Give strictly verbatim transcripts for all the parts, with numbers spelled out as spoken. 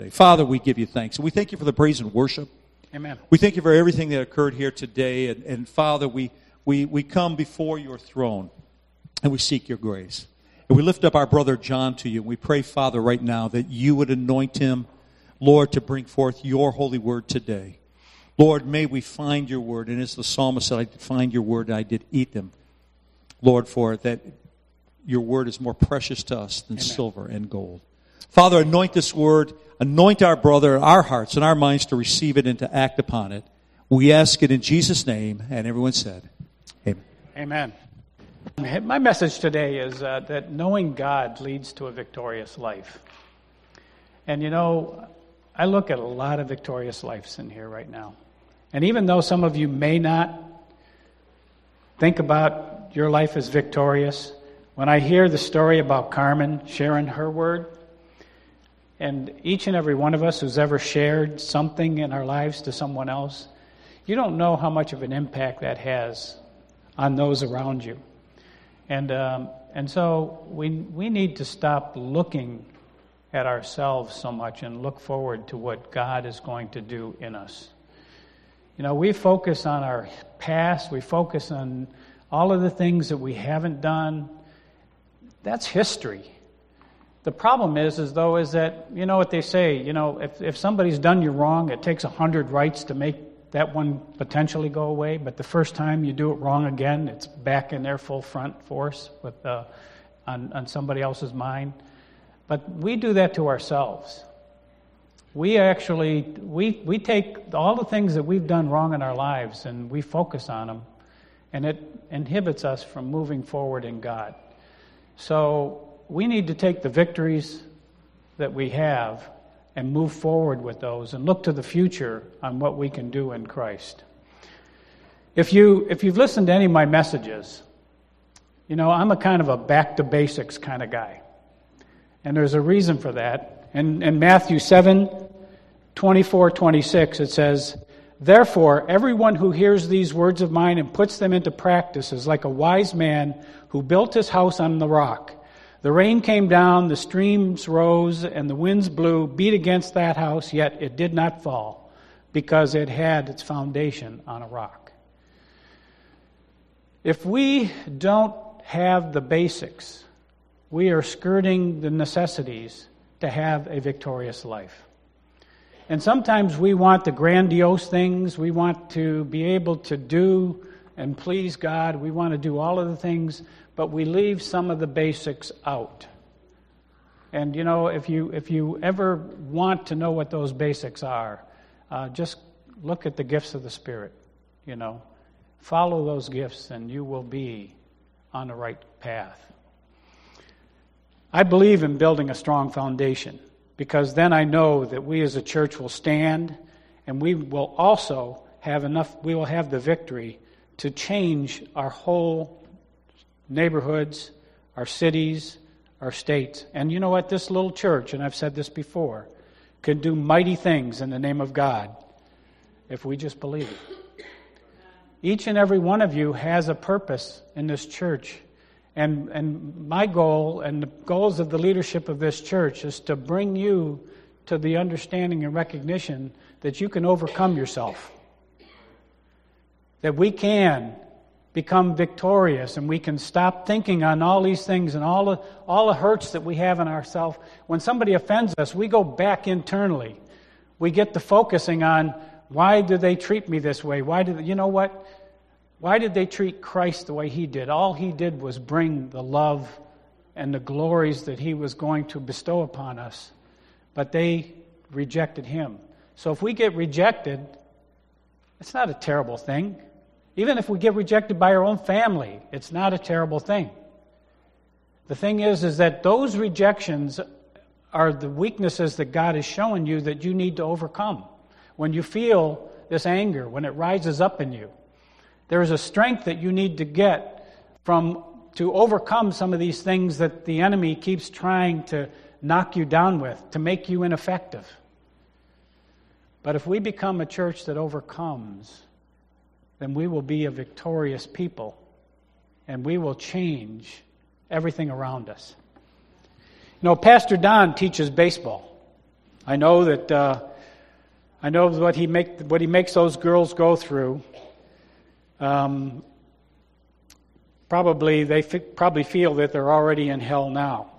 Father, we give you thanks. We thank you for the praise and worship. Amen. We thank you for everything that occurred here today. And, and Father, we, we, we come before your throne and we seek your grace. And we lift up our brother John to you. And we pray, Father, right now that you would anoint him, Lord, to bring forth your holy word today. Lord, may we find your word. And as the psalmist said, I did find your word and I did eat them. Lord, for that your word is more precious to us than Amen. Silver and gold. Father, anoint this word. Anoint our brother, our hearts and our minds to receive it and to act upon it. We ask it in Jesus' name. And everyone said, Amen. Amen. My message today is uh, that knowing God leads to a victorious life. And you know, I look at a lot of victorious lives in here right now. And even though some of you may not think about your life as victorious, when I hear the story about Carmen sharing her word, and each and every one of us who's ever shared something in our lives to someone else, you don't know how much of an impact that has on those around you. And um, and so we we need to stop looking at ourselves so much and look forward to what God is going to do in us. You know, we focus on our past, we focus on all of the things that we haven't done. That's history. The problem is, is though, is that, you know what they say, you know, if, if somebody's done you wrong, it takes a hundred rights to make that one potentially go away, but the first time you do it wrong again, it's back in their full front force with uh, on, on somebody else's mind. But we do that to ourselves. We actually, we, we take all the things that we've done wrong in our lives and we focus on them, and it inhibits us from moving forward in God. So we need to take the victories that we have and move forward with those and look to the future on what we can do in Christ. If you, if you've listened to any of my messages, you know, I'm a kind of a back to basics kind of guy. And there's a reason for that. In, in Matthew seven, twenty-four, twenty-six, it says, "Therefore, everyone who hears these words of mine and puts them into practice is like a wise man who built his house on the rock. The rain came down, the streams rose, and the winds blew, beat against that house, yet it did not fall, because it had its foundation on a rock." If we don't have the basics, we are skirting the necessities to have a victorious life. And sometimes we want the grandiose things, we want to be able to do and please God, we want to do all of the things, but we leave some of the basics out. And you know, if you if you ever want to know what those basics are, uh, just look at the gifts of the Spirit. You know, follow those gifts, and you will be on the right path. I believe in building a strong foundation, because then I know that we as a church will stand, and we will also have enough. We will have the victory to change our whole neighborhoods, our cities, our states. And you know what? This little church, and I've said this before, can do mighty things in the name of God if we just believe it. Each and every one of you has a purpose in this church. And, and my goal and the goals of the leadership of this church is to bring you to the understanding and recognition that you can overcome yourself. That we can become victorious, and we can stop thinking on all these things and all the, all the hurts that we have in ourselves. When somebody offends us, we go back internally. We get to focusing on, why did they treat me this way? Why did, you know what? Why did they treat Christ the way he did? All he did was bring the love and the glories that he was going to bestow upon us. But they rejected him. So if we get rejected, it's not a terrible thing. Even if we get rejected by our own family, it's not a terrible thing. The thing is, is that those rejections are the weaknesses that God is showing you that you need to overcome. When you feel this anger, when it rises up in you, there is a strength that you need to get from to overcome some of these things that the enemy keeps trying to knock you down with, to make you ineffective. But if we become a church that overcomes, then we will be a victorious people, and we will change everything around us. You know, Pastor Don teaches baseball, I know that uh, I know what he make what he makes those girls go through. Um, probably they f- probably feel that they're already in hell now.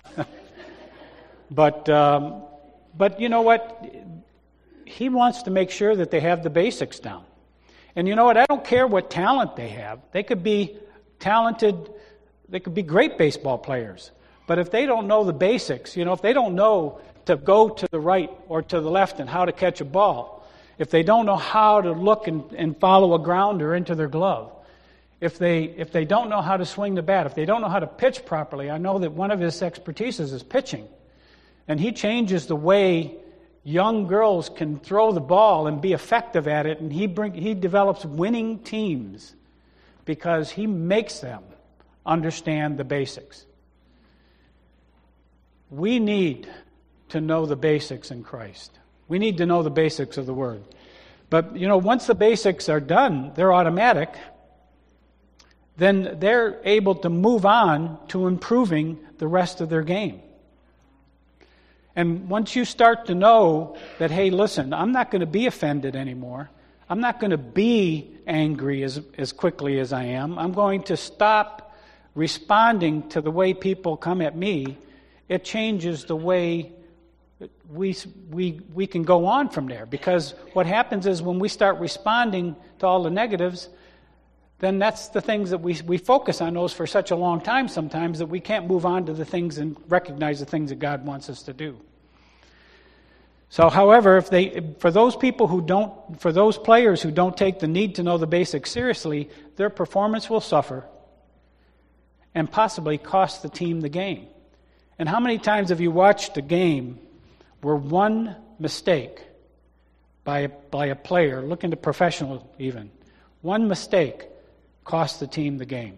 but um, but you know what? He wants to make sure that they have the basics down. And you know what? I don't care what talent they have. They could be talented. They could be great baseball players. But if they don't know the basics, you know, if they don't know to go to the right or to the left and how to catch a ball, if they don't know how to look and, and follow a grounder into their glove, if they if they don't know how to swing the bat, if they don't know how to pitch properly, I know that one of his expertises is pitching. And he changes the way young girls can throw the ball and be effective at it, and he bring he develops winning teams because he makes them understand the basics. We need to know the basics in Christ. We need to know the basics of the Word. But, you know, once the basics are done, they're automatic, then they're able to move on to improving the rest of their game. And once you start to know that, hey, listen, I'm not going to be offended anymore. I'm not going to be angry as, as quickly as I am. I'm going to stop responding to the way people come at me. It changes the way we, we, we can go on from there. Because what happens is when we start responding to all the negatives, then that's the things that we, we focus on those for such a long time sometimes that we can't move on to the things and recognize the things that God wants us to do. So, however, if they, for those people who don't, for those players who don't take the need to know the basics seriously, their performance will suffer and possibly cost the team the game. And how many times have you watched a game where one mistake by a, by a player, look into professional even, one mistake cost the team the game?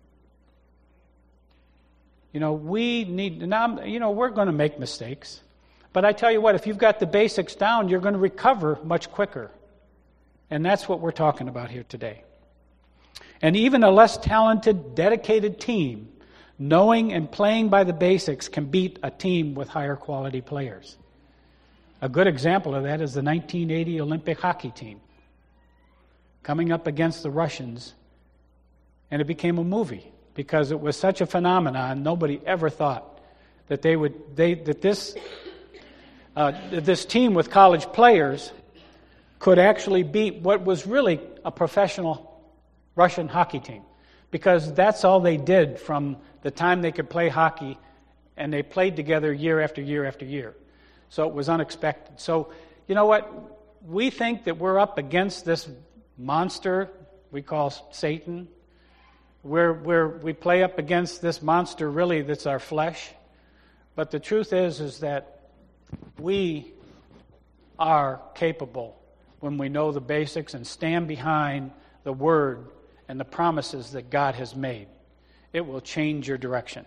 You know, we need, now, you know, we're going to make mistakes. But I tell you what, if you've got the basics down, you're going to recover much quicker. And that's what we're talking about here today. And even a less talented, dedicated team, knowing and playing by the basics, can beat a team with higher quality players. A good example of that is the nineteen eighty Olympic hockey team coming up against the Russians, and it became a movie because it was such a phenomenon. Nobody ever thought that they would they that this uh, this team with college players could actually beat what was really a professional Russian hockey team, because that's all they did from the time they could play hockey, and they played together year after year after year. So it was unexpected. So, you know what? We think that we're up against this monster we call Satan. We're, we're, we play up against this monster really that's our flesh. But the truth is, is that we are capable when we know the basics and stand behind the Word and the promises that God has made. It will change your direction.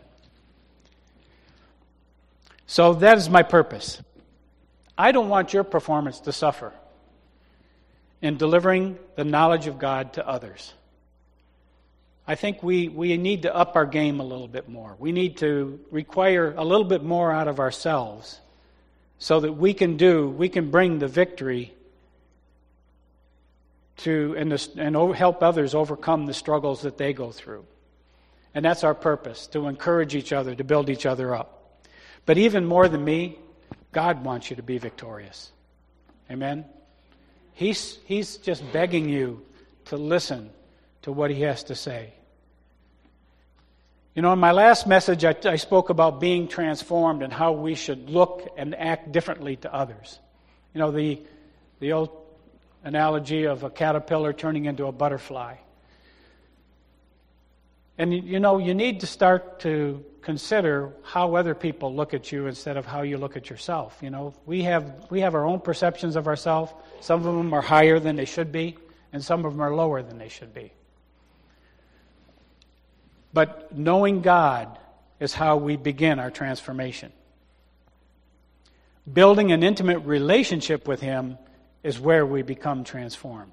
So that is my purpose. I don't want your performance to suffer in delivering the knowledge of God to others. I think we, we need to up our game a little bit more. We need to require a little bit more out of ourselves so that we can do, we can bring the victory to and, the, and help others overcome the struggles that they go through. And that's our purpose, to encourage each other, to build each other up. But even more than me, God wants you to be victorious. Amen? He's, he's just begging you to listen to what He has to say. You know, in my last message, I, I spoke about being transformed and how we should look and act differently to others. You know, the, the old analogy of a caterpillar turning into a butterfly. And, you know, you need to start to consider how other people look at you instead of how you look at yourself. You know, we have we have our own perceptions of ourselves. Some of them are higher than they should be, and some of them are lower than they should be. But knowing God is how we begin our transformation. Building an intimate relationship with Him is where we become transformed.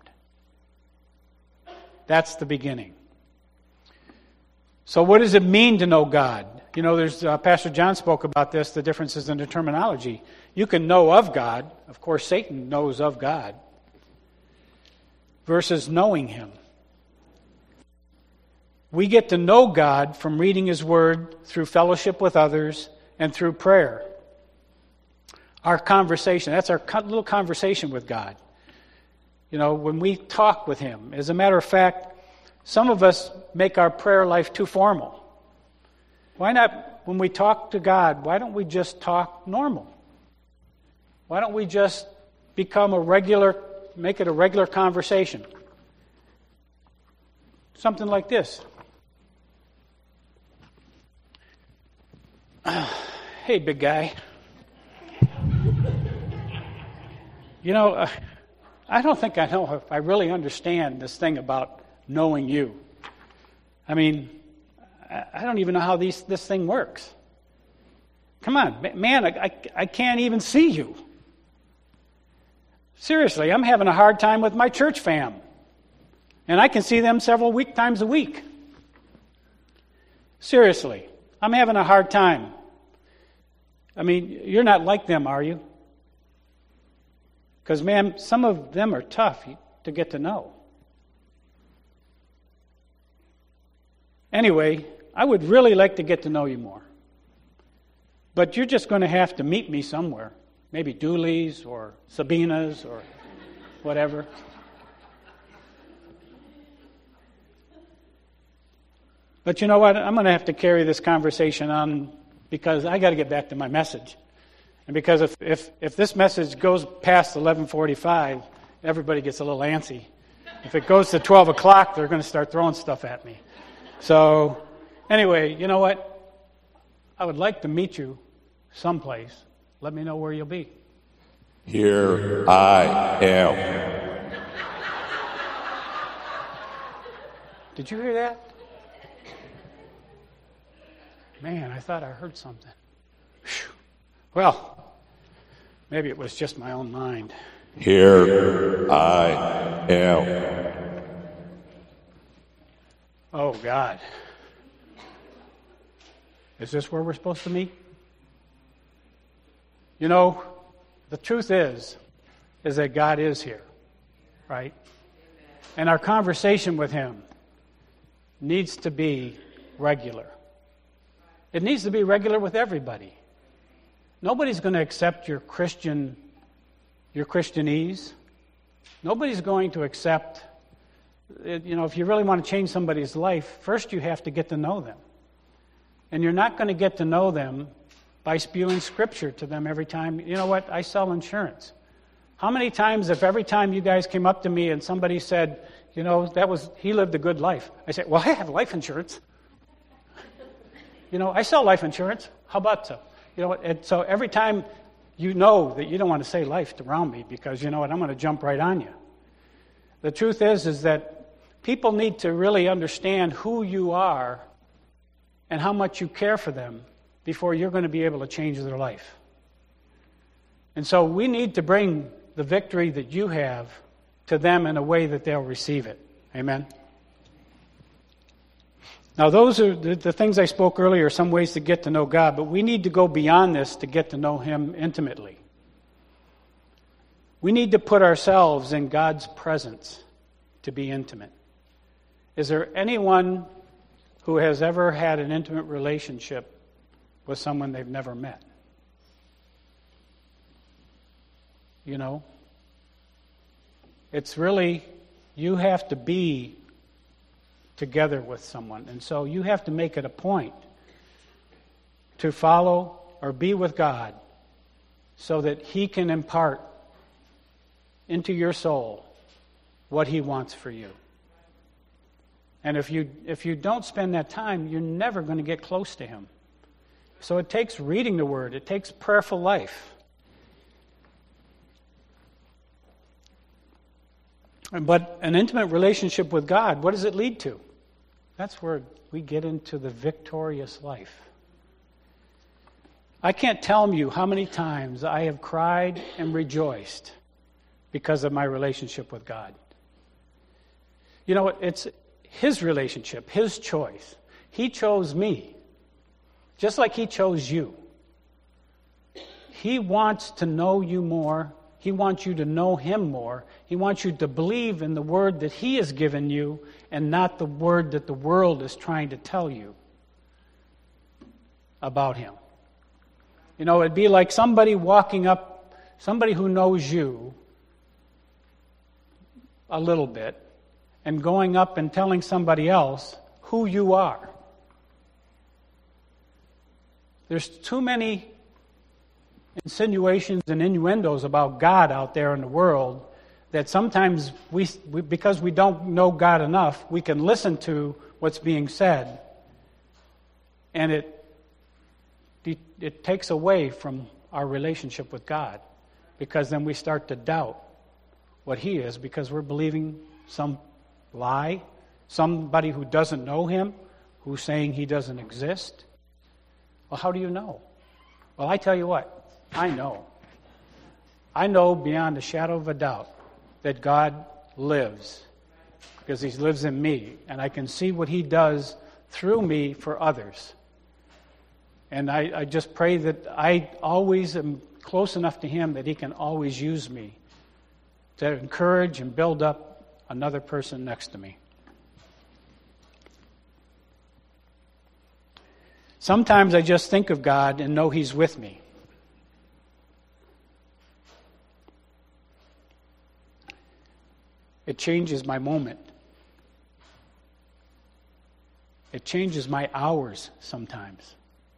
That's the beginning. So what does it mean to know God? You know, there's uh, Pastor John spoke about this, the differences in the terminology. You can know of God. Of course, Satan knows of God. Versus knowing Him. We get to know God from reading His Word, through fellowship with others, and through prayer. Our conversation, that's our little conversation with God. You know, when we talk with Him. As a matter of fact, some of us make our prayer life too formal. Why not, when we talk to God, why don't we just talk normal? Why don't we just become a regular, make it a regular conversation? Something like this. Hey, big guy. You know, uh, I don't think I know if I really understand this thing about knowing you. I mean, I, I don't even know how these, this thing works. Come on, man, I, I, I can't even see you. Seriously, I'm having a hard time with my church fam. And I can see them several week times a week. Seriously, I'm having a hard time. I mean, you're not like them, are you? Because, man, some of them are tough to get to know. Anyway, I would really like to get to know you more. But you're just going to have to meet me somewhere. Maybe Dooley's or Sabina's or whatever. But you know what? I'm going to have to carry this conversation on because I got to get back to my message. And because if, if, if this message goes past eleven forty-five, everybody gets a little antsy. If it goes to twelve o'clock, they're going to start throwing stuff at me. So, anyway, you know what? I would like to meet you someplace. Let me know where you'll be. Here I am. Did you hear that? Man, I thought I heard something. Whew. Well, maybe it was just my own mind. Here I am. Oh, God. Is this where we're supposed to meet? You know, the truth is, is that God is here, right? And our conversation with Him needs to be regular. It needs to be regular with everybody. Nobody's going to accept your Christian, your Christianese. Nobody's going to accept, you know, if you really want to change somebody's life, first you have to get to know them. And you're not going to get to know them by spewing Scripture to them every time. You know what? I sell insurance. How many times, if every time you guys came up to me and somebody said, you know, that was, he lived a good life. I said, well, I have life insurance. You know, I sell life insurance. How about so? You know what? And so every time you know that you don't want to say life around me because, you know what, I'm going to jump right on you. The truth is, is that people need to really understand who you are and how much you care for them before you're going to be able to change their life. And so we need to bring the victory that you have to them in a way that they'll receive it. Amen? Now, those are the, the things I spoke earlier, some ways to get to know God, but we need to go beyond this to get to know Him intimately. We need to put ourselves in God's presence to be intimate. Is there anyone who has ever had an intimate relationship with someone they've never met? You know? It's really, you have to be together with someone. And so you have to make it a point to follow or be with God so that He can impart into your soul what He wants for you. And if you if you don't spend that time, you're never going to get close to Him. So it takes reading the Word. It takes prayerful life. But an intimate relationship with God, what does it lead to? That's where we get into the victorious life. I can't tell you how many times I have cried and rejoiced because of my relationship with God. You know, it's His relationship, His choice. He chose me, just like He chose you. He wants to know you more. He wants you to know Him more. He wants you to believe in the word that He has given you and not the word that the world is trying to tell you about Him. You know, it'd be like somebody walking up, somebody who knows you a little bit, and going up and telling somebody else who you are. There's too many insinuations and innuendos about God out there in the world that sometimes we, we, because we don't know God enough, we can listen to what's being said, and it it takes away from our relationship with God, because then we start to doubt what He is because we're believing some lie, somebody who doesn't know Him, who's saying He doesn't exist. Well, how do you know? Well, I tell you what, I know. I know beyond a shadow of a doubt that God lives, because He lives in me, and I can see what He does through me for others. And I, I just pray that I always am close enough to Him that He can always use me to encourage and build up another person next to me. Sometimes I just think of God and know He's with me. It changes my moment. It changes my hours sometimes.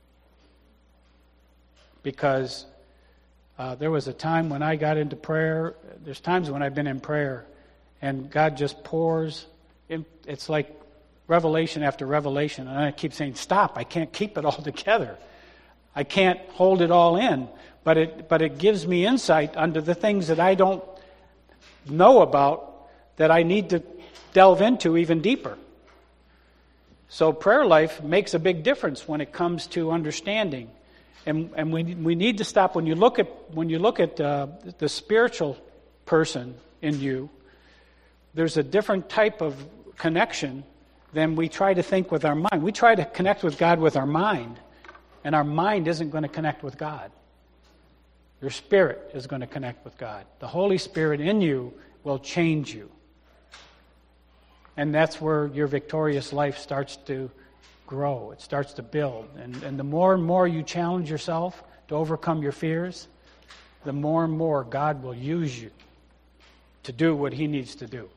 Because uh, there was a time when I got into prayer. There's times when I've been in prayer and God just pours. In, it's like revelation after revelation. And I keep saying, stop, I can't keep it all together. I can't hold it all in. But it, but it gives me insight into the things that I don't know about that I need to delve into even deeper. So prayer life makes a big difference when it comes to understanding. And and we we need to stop when you look at when you look at uh, the spiritual person in you. There's a different type of connection than we try to think with our mind. We try to connect with God with our mind, and our mind isn't going to connect with God. Your spirit is going to connect with God. The Holy Spirit in you will change you, and that's where your victorious life starts to grow. It starts to build. And, and the more and more you challenge yourself to overcome your fears, the more and more God will use you to do what He needs to do.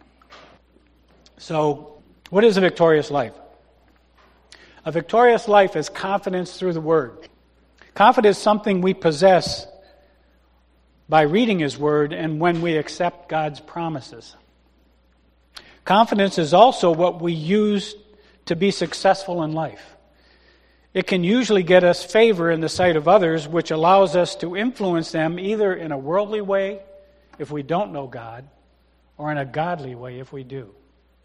So, what is a victorious life? A victorious life is confidence through the Word. Confidence is something we possess by reading His Word and when we accept God's promises. Confidence is also what we use to be successful in life. It can usually get us favor in the sight of others, which allows us to influence them either in a worldly way if we don't know God, or in a godly way if we do.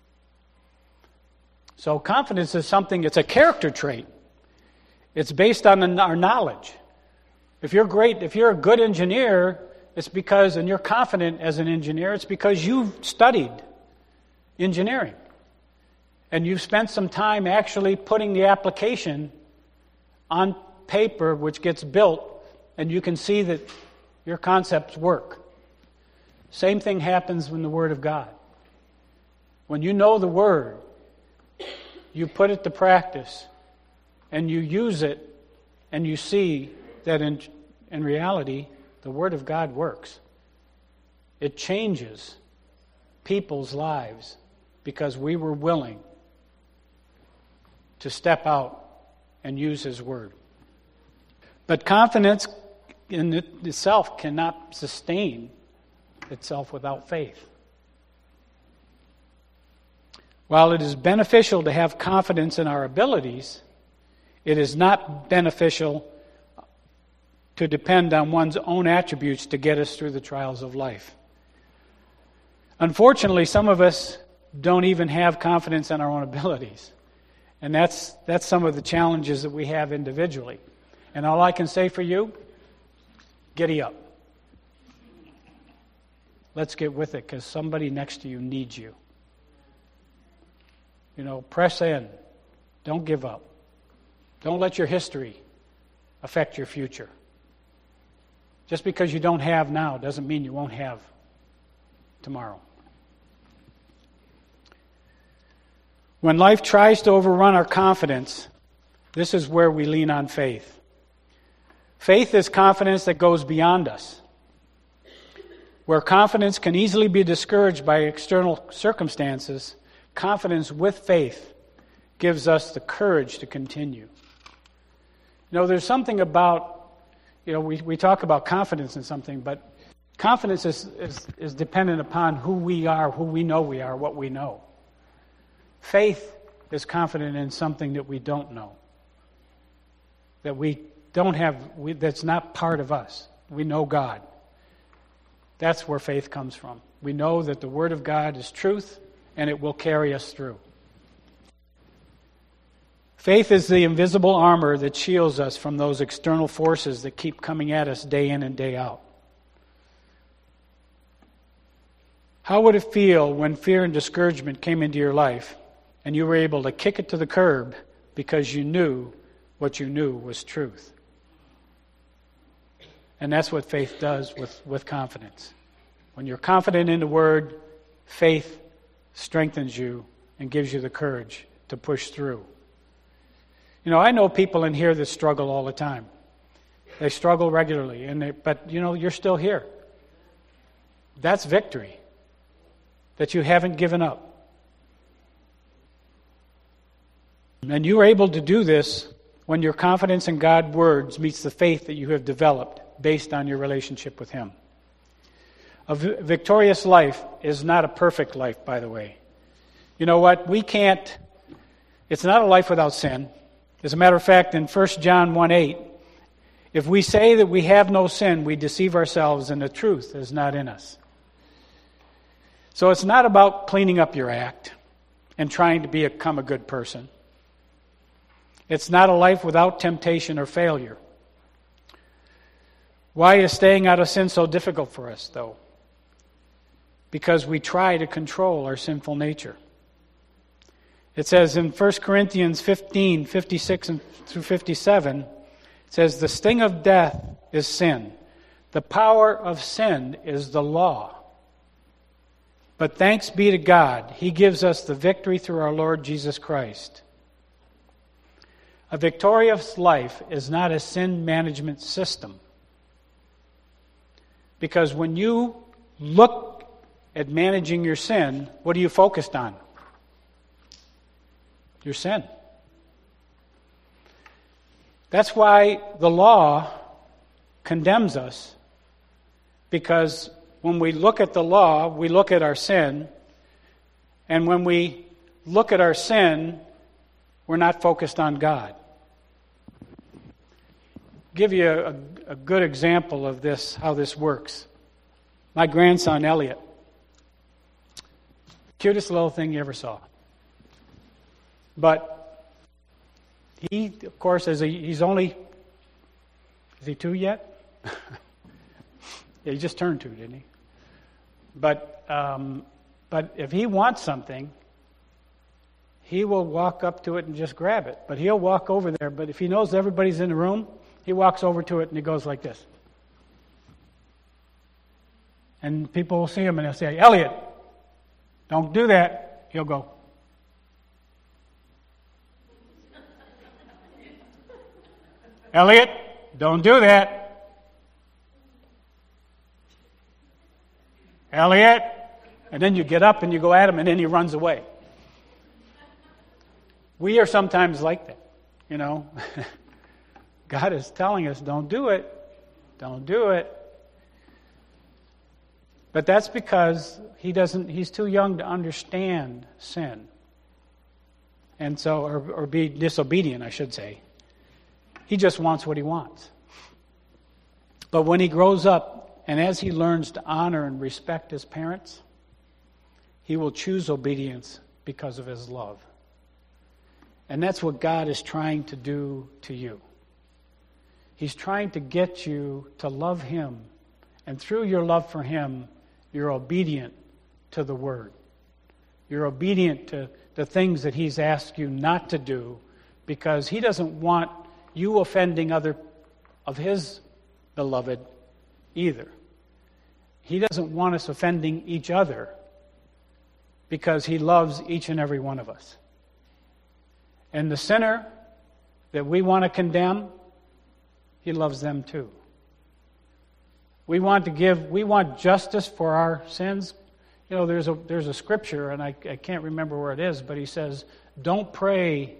So confidence is something, it's a character trait. It's based on our knowledge. If you're great, if you're a good engineer, it's because, and you're confident as an engineer, it's because you've studied engineering. And you've spent some time actually putting the application on paper, which gets built, and you can see that your concepts work. Same thing happens in the Word of God. When you know the Word, you put it to practice, and you use it, and you see that in, in reality, the Word of God works. It changes people's lives because we were willing to step out and use His Word. But confidence in itself cannot sustain itself without faith. While it is beneficial to have confidence in our abilities, it is not beneficial to depend on one's own attributes to get us through the trials of life. Unfortunately, some of us don't even have confidence in our own abilities. And that's that's some of the challenges that we have individually. And all I can say for you, giddy up. Let's get with it, because somebody next to you needs you. You know, press in. Don't give up. Don't let your history affect your future. Just because you don't have now doesn't mean you won't have tomorrow. When life tries to overrun our confidence, this is where we lean on faith. Faith is confidence that goes beyond us. Where confidence can easily be discouraged by external circumstances, confidence with faith gives us the courage to continue. You know, there's something about, you know, we, we talk about confidence in something, but confidence is, is, is dependent upon who we are, who we know we are, what we know. Faith is confident in something that we don't know, that we don't have, we, that's not part of us. We know God. That's where faith comes from. We know that the Word of God is truth, and it will carry us through. Faith is the invisible armor that shields us from those external forces that keep coming at us day in and day out. How would it feel when fear and discouragement came into your life and you were able to kick it to the curb because you knew what you knew was truth? And that's what faith does with, with confidence. When you're confident in the Word, faith strengthens you and gives you the courage to push through. You know, I know people in here that struggle all the time. They struggle regularly, and they, but, you know, you're still here. That's victory, that you haven't given up. And you are able to do this when your confidence in God's words meets the faith that you have developed based on your relationship with Him. A victorious life is not a perfect life, by the way. You know what? We can't, it's not a life without sin. As a matter of fact, in First John one eight, if we say that we have no sin, we deceive ourselves and the truth is not in us. So it's not about cleaning up your act and trying to become a good person. It's not a life without temptation or failure. Why is staying out of sin so difficult for us, though? Because we try to control our sinful nature. It says in First Corinthians fifteen, fifty-six through fifty-seven, it says, "The sting of death is sin. The power of sin is the law. But thanks be to God, He gives us the victory through our Lord Jesus Christ." A victorious life is not a sin management system. Because when you look at managing your sin, what are you focused on? Your sin. That's why the law condemns us. Because when we look at the law, we look at our sin. And when we look at our sin, we're not focused on God. Give you a, a good example of this, how this works. My grandson, Elliot. Cutest little thing you ever saw. But he, of course, is a, he's only, is he two yet? Yeah, he just turned two, didn't he? But um, but if he wants something, he will walk up to it and just grab it. But he'll walk over there. But if he knows everybody's in the room, he walks over to it and he goes like this. And people will see him and they'll say, "Elliot, don't do that." He'll go. "Elliot, don't do that." "Elliot." And then you get up and you go at him and then he runs away. We are sometimes like that, you know. God is telling us, don't do it. Don't do it. But that's because he doesn't, he's too young to understand sin. And so, or, or be disobedient, I should say. He just wants what he wants. But when he grows up, and as he learns to honor and respect his parents, he will choose obedience because of his love. And that's what God is trying to do to you. He's trying to get you to love Him. And through your love for Him, you're obedient to the Word. You're obedient to the things that He's asked you not to do because He doesn't want you offending other of His beloved either. He doesn't want us offending each other because he loves each and every one of us. And the sinner that we want to condemn, he loves them too. We want to give, we want justice for our sins. You know, there's a there's a scripture, and I, I can't remember where it is, but he says, don't pray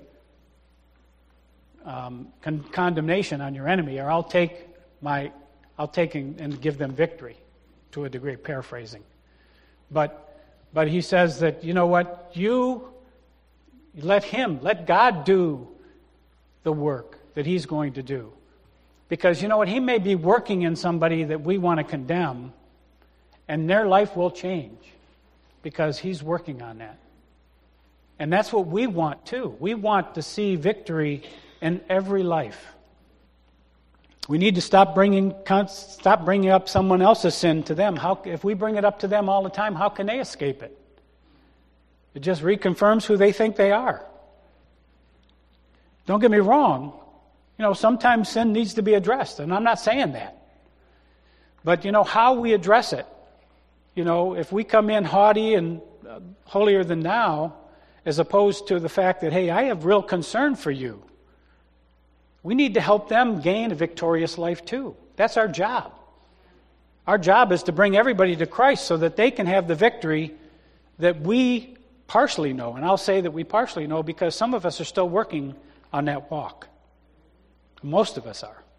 um, con- condemnation on your enemy, or I'll take my, I'll take and, and give them victory, to a degree, paraphrasing. But but he says that, you know what, you let him, let God do the work that he's going to do. Because you know what, he may be working in somebody that we want to condemn, and their life will change because he's working on that. And that's what we want too. We want to see victory in every life. We need to stop bringing stop bringing up someone else's sin to them. How, if we bring it up to them all the time, how can they escape it? It just reconfirms who they think they are. Don't get me wrong. You know, sometimes sin needs to be addressed, and I'm not saying that. But, you know, how we address it. You know, if we come in haughty and uh, holier than thou, as opposed to the fact that, hey, I have real concern for you. We need to help them gain a victorious life too. That's our job. Our job is to bring everybody to Christ so that they can have the victory that we partially know. And I'll say that we partially know because some of us are still working on that walk. Most of us are.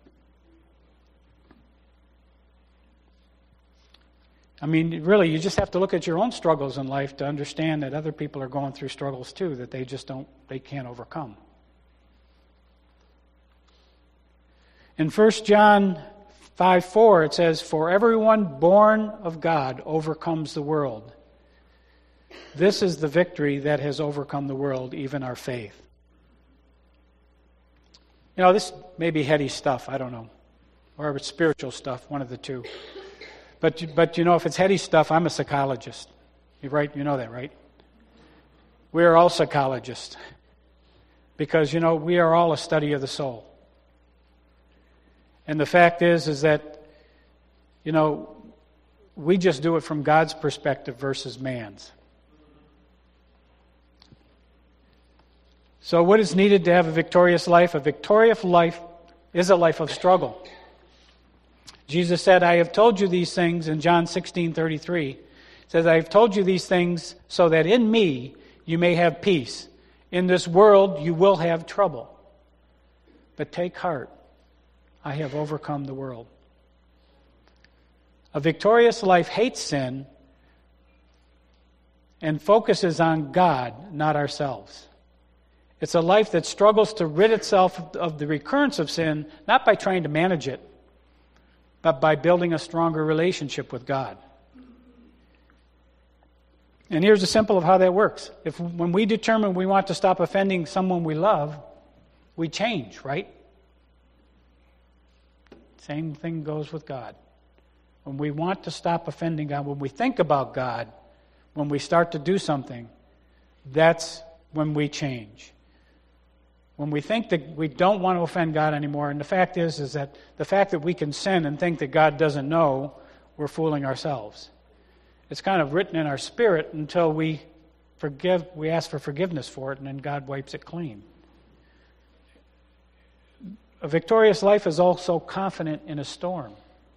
I mean, really, you just have to look at your own struggles in life to understand that other people are going through struggles too that they just don't, they can't overcome. In First John five four, it says, "For everyone born of God overcomes the world. This is the victory that has overcome the world, even our faith." You know, this may be heady stuff, I don't know. Or it's spiritual stuff, one of the two. But, but you know, if it's heady stuff, I'm a psychologist. You're right, you know that, right? We are all psychologists. Because, you know, we are all a study of the soul. And the fact is, is that, you know, we just do it from God's perspective versus man's. So what is needed to have a victorious life? A victorious life is a life of struggle. Jesus said, "I have told you these things," in John sixteen thirty-three. It says, "I have told you these things so that in me you may have peace. In this world you will have trouble. But take heart, I have overcome the world." A victorious life hates sin and focuses on God, not ourselves. It's a life that struggles to rid itself of the recurrence of sin, not by trying to manage it, but by building a stronger relationship with God. And here's a simple of how that works. If when we determine we want to stop offending someone we love, we change, right? Same thing goes with God. When we want to stop offending God, when we think about God, when we start to do something, that's when we change. When we think that we don't want to offend God anymore, and the fact is, is that the fact that we can sin and think that God doesn't know, we're fooling ourselves. It's kind of written in our spirit until we forgive, we ask for forgiveness for it, and then God wipes it clean. A victorious life is also confident in a storm.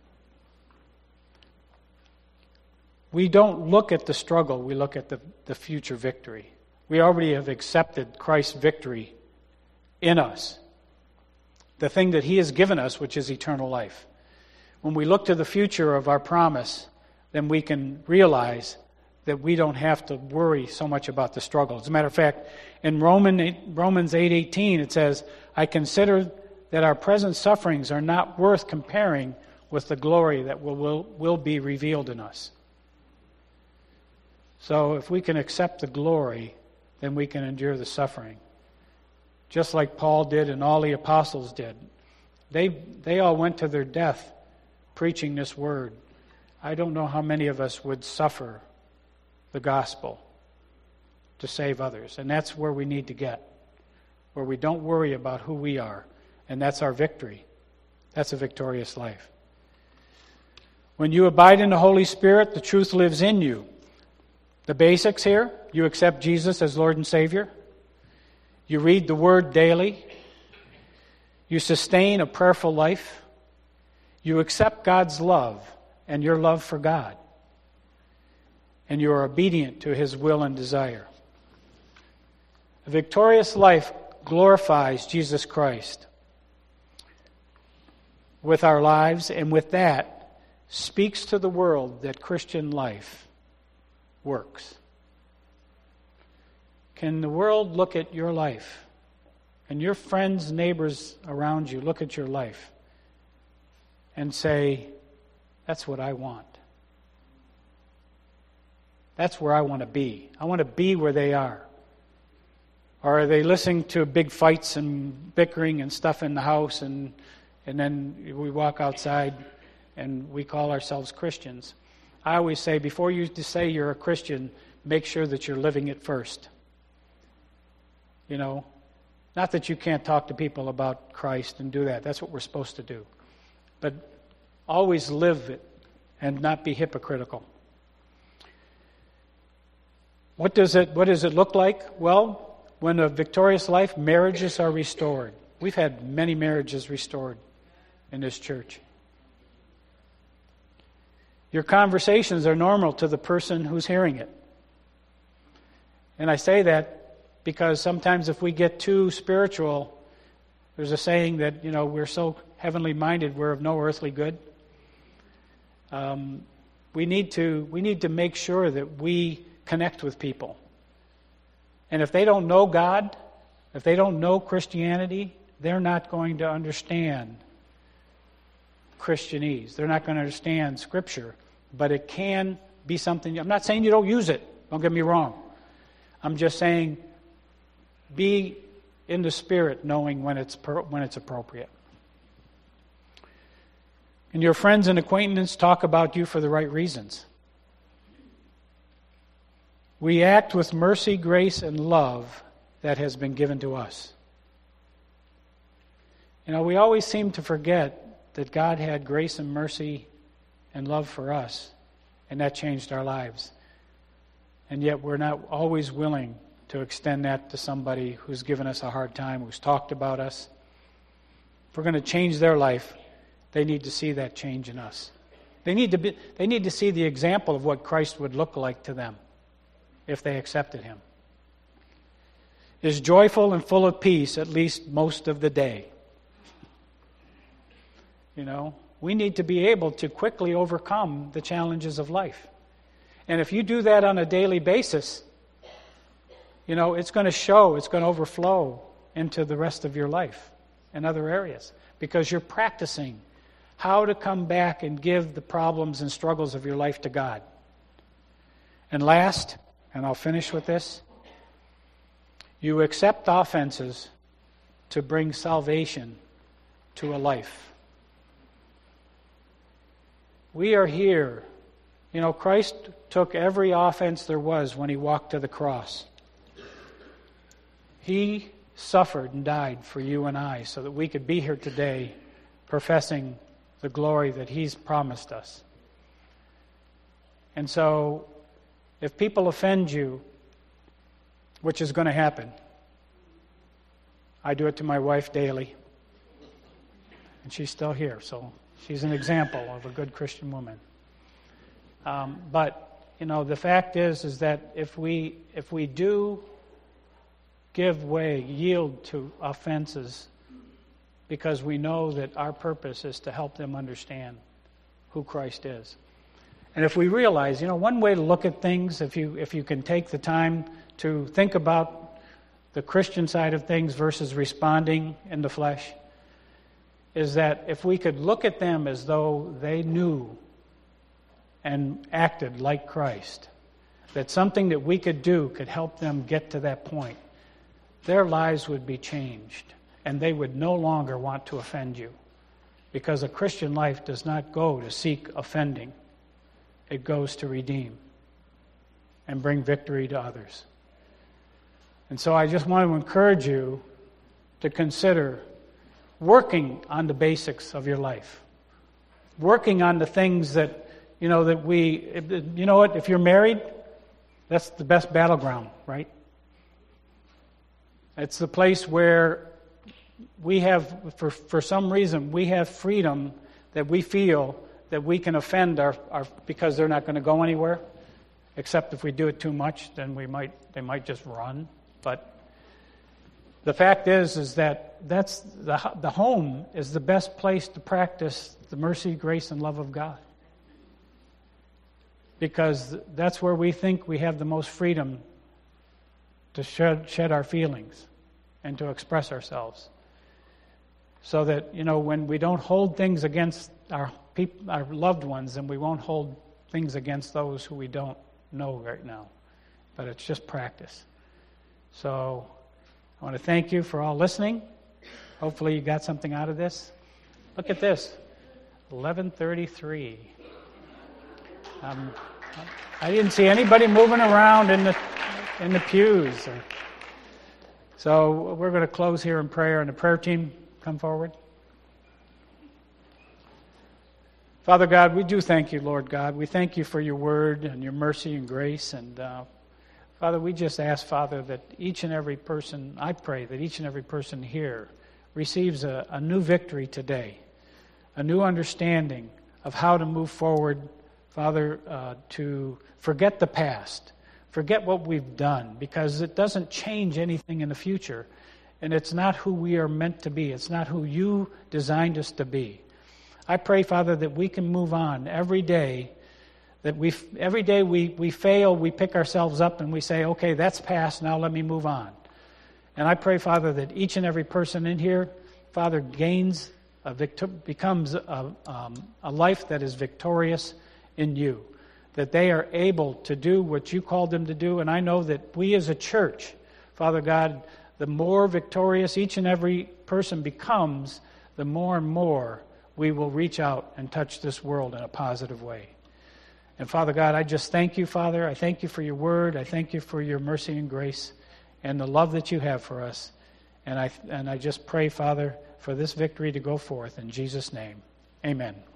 We don't look at the struggle, we look at the, the future victory. We already have accepted Christ's victory in us. The thing that He has given us, which is eternal life. When we look to the future of our promise, then we can realize that we don't have to worry so much about the struggle. As a matter of fact, in Romans eight eighteen, it says, "I consider that our present sufferings are not worth comparing with the glory that will, will, will be revealed in us." So if we can accept the glory, then we can endure the suffering. Just like Paul did and all the apostles did. They, they all went to their death preaching this word. I don't know how many of us would suffer the gospel to save others. And that's where we need to get. Where we don't worry about who we are. And that's our victory. That's a victorious life. When you abide in the Holy Spirit, the truth lives in you. The basics here, you accept Jesus as Lord and Savior. You read the Word daily. You sustain a prayerful life. You accept God's love and your love for God. And you are obedient to His will and desire. A victorious life glorifies Jesus Christ with our lives, and with that speaks to the world that Christian life works. Can the world look at your life, and your friends, neighbors around you look at your life and say, that's what I want. That's where I want to be. I want to be where they are. Or are they listening to big fights and bickering and stuff in the house, and and then we walk outside and we call ourselves Christians? I always say, before you say you're a Christian, make sure that you're living it first. You know, not that you can't talk to people about Christ and do that. That's what we're supposed to do. But always live it and not be hypocritical. What does it what does it look like? Well, when a victorious life, marriages are restored. We've had many marriages restored in this church. Your conversations are normal to the person who's hearing it. And I say that because sometimes if we get too spiritual, there's a saying that, you know, we're so heavenly minded, we're of no earthly good. Um, we need to we need to make sure that we connect with people. And if they don't know God, if they don't know Christianity, they're not going to understand Christianese. They're not going to understand Scripture. But it can be something. I'm not saying you don't use it. Don't get me wrong. I'm just saying be in the Spirit, knowing when it's when it's appropriate. And your friends and acquaintances talk about you for the right reasons. We act with mercy, grace, and love that has been given to us. You know, we always seem to forget that God had grace and mercy and love for us, and that changed our lives. And yet we're not always willing to extend that to somebody who's given us a hard time, who's talked about us. If we're going to change their life, they need to see that change in us. They need to be, they need to see the example of what Christ would look like to them if they accepted Him. Is joyful and full of peace at least most of the day. You know, we need to be able to quickly overcome the challenges of life. And if you do that on a daily basis, you know, it's going to show, it's going to overflow into the rest of your life in other areas, because you're practicing how to come back and give the problems and struggles of your life to God. And last, and I'll finish with this, you accept offenses to bring salvation to a life. We are here. You know, Christ took every offense there was when He walked to the cross. He suffered and died for you and I so that we could be here today professing the glory that He's promised us. And so, if people offend you, which is going to happen, I do it to my wife daily, and she's still here, so she's an example of a good Christian woman. Um, but you know, the fact is, is that if we if we do give way, yield to offenses, because we know that our purpose is to help them understand who Christ is. And if we realize, you know, one way to look at things, if you if you can take the time to think about the Christian side of things versus responding in the flesh, is that if we could look at them as though they knew and acted like Christ, that something that we could do could help them get to that point, their lives would be changed, and they would no longer want to offend you. Because a Christian life does not go to seek offending. It goes to redeem and bring victory to others. And so I just want to encourage you to consider working on the basics of your life. working on the things that, you know, that we, you know what, if you're married, that's the best battleground, right? It's the place where we have, for, for some reason, we have freedom that we feel that we can offend our, our because they're not going to go anywhere, except if we do it too much, then we might they might just run. But the fact is, is that that's the the home is the best place to practice the mercy, grace, and love of God, because that's where we think we have the most freedom to shed shed our feelings and to express ourselves. So that, you know, when we don't hold things against our people, our loved ones, then we won't hold things against those who we don't know right now. But it's just practice. So I want to thank you for all listening. Hopefully you got something out of this. Look at this, eleven thirty-three. Um, I didn't see anybody moving around in the in the pews. So we're going to close here in prayer, and the prayer team come forward. Father God, we do thank you, Lord God. We thank you for your word and your mercy and grace. And uh, Father, we just ask, Father, that each and every person, I pray that each and every person here receives a, a new victory today, a new understanding of how to move forward, Father, uh, to forget the past, forget what we've done, because it doesn't change anything in the future. And it's not who we are meant to be. It's not who you designed us to be. I pray, Father, that we can move on every day, that we every day we, we fail, we pick ourselves up and we say, okay, that's past, now let me move on. And I pray, Father, that each and every person in here, Father, gains, a victor- becomes a, um, a life that is victorious in you, that they are able to do what you called them to do. And I know that we as a church, Father God, the more victorious each and every person becomes, the more and more we will reach out and touch this world in a positive way. And Father God, I just thank you, Father. I thank you for your word. I thank you for your mercy and grace and the love that you have for us. And I and I just pray, Father, for this victory to go forth in Jesus' name. Amen.